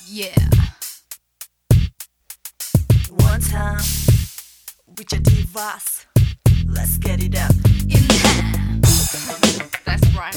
Yeah. One time with your divas, let's get it up. In That's right.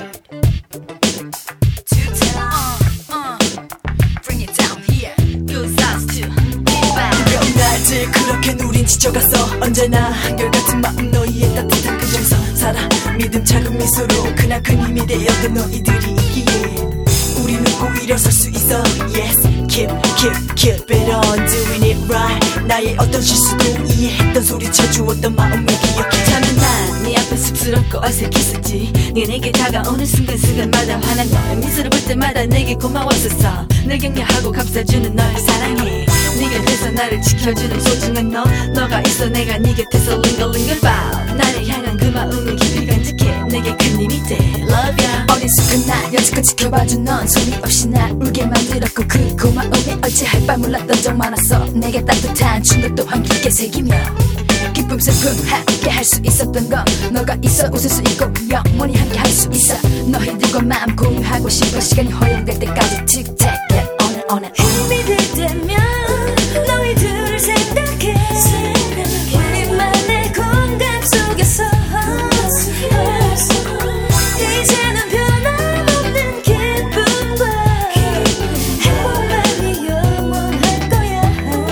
Two time, Bring it down here. Good size too. Get back. 뜨거운 날들 그렇게 우린 지쳐갔어. 언제나 한결같은 마음 너희의 따뜻한 그 정서 살아 믿음 작은 미소로 그나큰 힘이 되었던 너희들이 있기에 우리는 꼭 일어설 수 있어. Yes, keep it on doing it right. 나의 어떤 실수도 이해했던 소리쳐 주었던 마음을 기억해. 참은 난네 앞에 쑥스럽고 어색했었지. 네가 내게 다가오는 순간순간마다 환한 너의 미소를 볼 때마다 내게 고마웠었어. 늘 격려하고 감싸주는 널 사랑해. 네 곁에서 나를 지켜주는 소중한 너가 있어. 내가 네 곁에서 링글링글 bow. 나를 향한 그 마음을 깊이 간직해. 내게 큰 힘이 돼. Love ya. 어리숙한 날 여지껏 지켜봐준 넌 소리 없이 날 울게 만들었고 그 고마움에 어찌할 바 몰랐던 적 많았어. 내게 따뜻한 충격 또한 깊게 새기며 기쁨 슬픔 함께 할 수 있었던 건 너가 있어 웃을 수 있고 영원히 함께 할 수 있어. 너희들과 마음 공유하고 싶어. 시간이 허용될 때까지 틱택 get on it 힘이 들 때면 너희들을 생각해. 우리만의 공간 속에서 이제는 변함없는 기쁨과 행복만이 영원할 거야.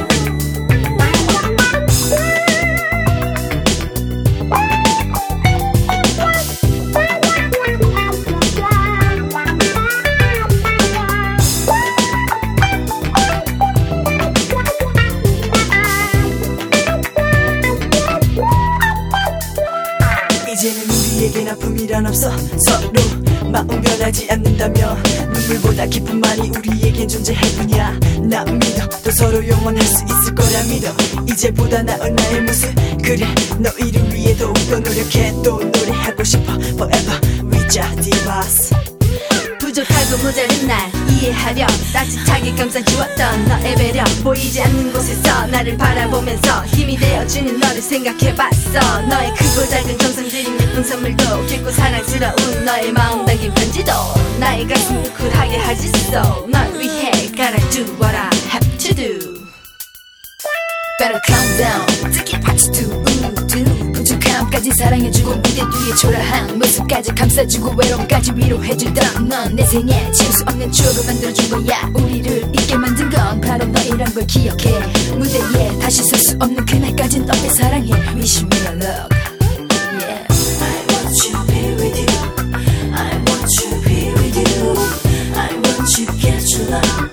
이제는 우리에겐 아픔이란 없어. 서로 마음 변하지 않는다며 눈물보다 기쁨만이 우리에겐 존재할 뿐이야. 나 믿어 또 서로 영원할 수 있을 거라 믿어. 이제보다 나은 나의 모습 그래 너희를 위해 더욱더 노력해. 또 노래하고 싶어 forever with your divas. 부족하고 모자른 날 이해하려 따뜻하게 감싸주었던 너의 배려. 보이지 않는 곳에서 나를 바라보면서 힘이 되어주는 너를 생각해봤어. 너의 크고 작은 정성들인 예쁜 선물도 깊고 사랑스러운 너의 마음 담긴 편지도 나의 가슴 뭉클하게 하지. So 널 위해 gotta do what I have to do. Better calm down 특히 파트 2 부족함까지 사랑해주고 무대 뒤에 초라한 모습까지 감싸주고 외로움까지 위로해주던 넌 내 생에 지울 수 없는 추억을 만들어준 거야. 우리를 잊게 만든 건 바로 너희란 걸 기억해. 무대에 다시 설 수 없는 그날까진 너의 사랑해. Wish me a love. Yeah. I want to be with you. I want to be with you. I want to get your love.